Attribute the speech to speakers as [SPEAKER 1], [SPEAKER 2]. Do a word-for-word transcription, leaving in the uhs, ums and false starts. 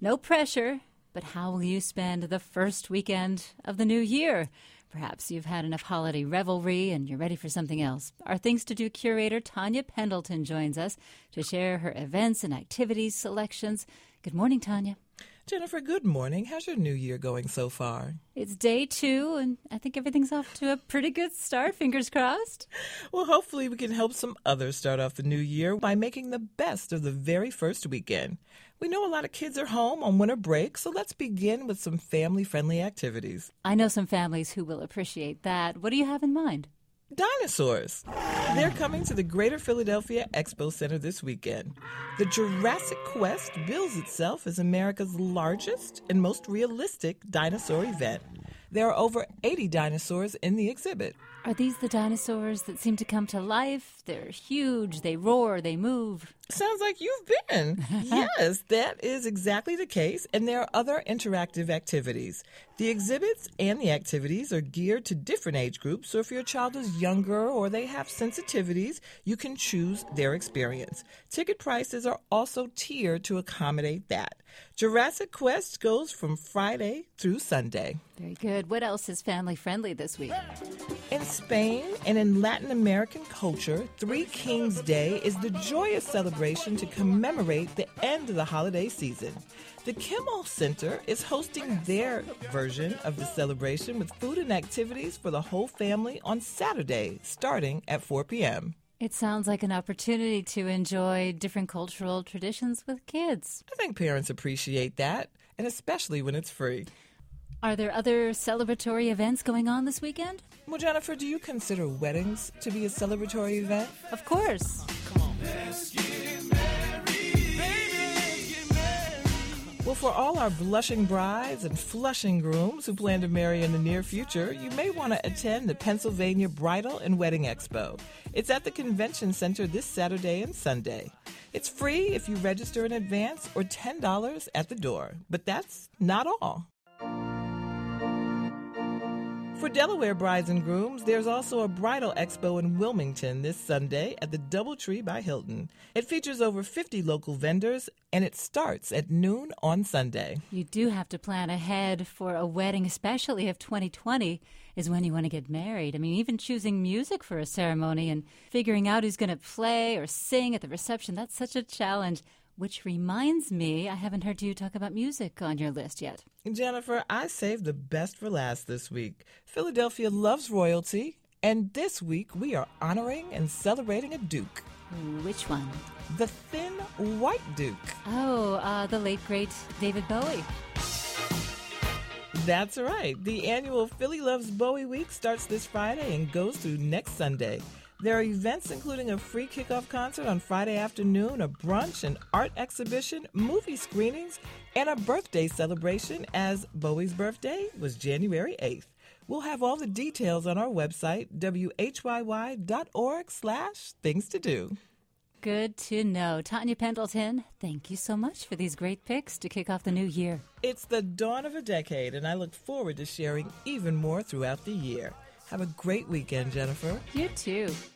[SPEAKER 1] No pressure, but how will you spend the first weekend of the new year? Perhaps you've had enough holiday revelry and you're ready for something else. Our Things to Do curator, Tanya Pendleton, joins us to share her events and activities selections. Good morning, Tanya.
[SPEAKER 2] Jennifer, good morning. How's your new year going so far?
[SPEAKER 1] It's day two, and I think everything's off to a pretty good start, fingers crossed.
[SPEAKER 2] Well, hopefully we can help some others start off the new year by making the best of the very first weekend. We know a lot of kids are home on winter break, so let's begin with some family-friendly activities.
[SPEAKER 1] I know some families who will appreciate that. What do you have in mind?
[SPEAKER 2] Dinosaurs. They're coming to the Greater Philadelphia Expo Center this weekend. The Jurassic Quest bills itself as America's largest and most realistic dinosaur event. There are over eighty dinosaurs in the exhibit.
[SPEAKER 1] Are these the dinosaurs that seem to come to life? They're huge, they roar, they move.
[SPEAKER 2] Sounds like you've been. Yes, that is exactly the case, and there are other interactive activities. The exhibits and the activities are geared to different age groups, so if your child is younger or they have sensitivities, you can choose their experience. Ticket prices are also tiered to accommodate that. Jurassic Quest goes from Friday through Sunday.
[SPEAKER 1] Very good. What else is family-friendly this week?
[SPEAKER 2] In Spain and in Latin American culture, Three Kings Day is the joyous celebration to commemorate the end of the holiday season. The Kimmel Center is hosting their version of the celebration with food and activities for the whole family on Saturday, starting at four p.m.
[SPEAKER 1] It sounds like an opportunity to enjoy different cultural traditions with kids.
[SPEAKER 2] I think parents appreciate that, and especially when it's free.
[SPEAKER 1] Are there other celebratory events going on this weekend?
[SPEAKER 2] Well, Jennifer, do you consider weddings to be a celebratory event?
[SPEAKER 1] Of course.
[SPEAKER 2] Come on. Let's get married, baby, let's get married. Well, for all our blushing brides and flushing grooms who plan to marry in the near future, you may want to attend the Pennsylvania Bridal and Wedding Expo. It's at the Convention Center this Saturday and Sunday. It's free if you register in advance or ten dollars at the door. But that's not all. For Delaware brides and grooms, there's also a bridal expo in Wilmington this Sunday at the Doubletree by Hilton. It features over fifty local vendors, and it starts at noon on Sunday.
[SPEAKER 1] You do have to plan ahead for a wedding, especially if twenty twenty is when you want to get married. I mean, even choosing music for a ceremony and figuring out who's going to play or sing at the reception, that's such a challenge. Which reminds me, I haven't heard you talk about music on your list yet.
[SPEAKER 2] Jennifer, I saved the best for last this week. Philadelphia loves royalty, and this week we are honoring and celebrating a duke.
[SPEAKER 1] Which one?
[SPEAKER 2] The Thin White Duke.
[SPEAKER 1] Oh, uh, the late, great David Bowie.
[SPEAKER 2] That's right. The annual Philly Loves Bowie Week starts this Friday and goes through next Sunday. There are events including a free kickoff concert on Friday afternoon, a brunch, an art exhibition, movie screenings, and a birthday celebration as Bowie's birthday was January eighth. We'll have all the details on our website, W H Y Y dot org slash things to do.
[SPEAKER 1] Good to know. Tanya Pendleton, thank you so much for these great picks to kick off the new year.
[SPEAKER 2] It's the dawn of a decade, and I look forward to sharing even more throughout the year. Have a great weekend, Jennifer.
[SPEAKER 1] You too.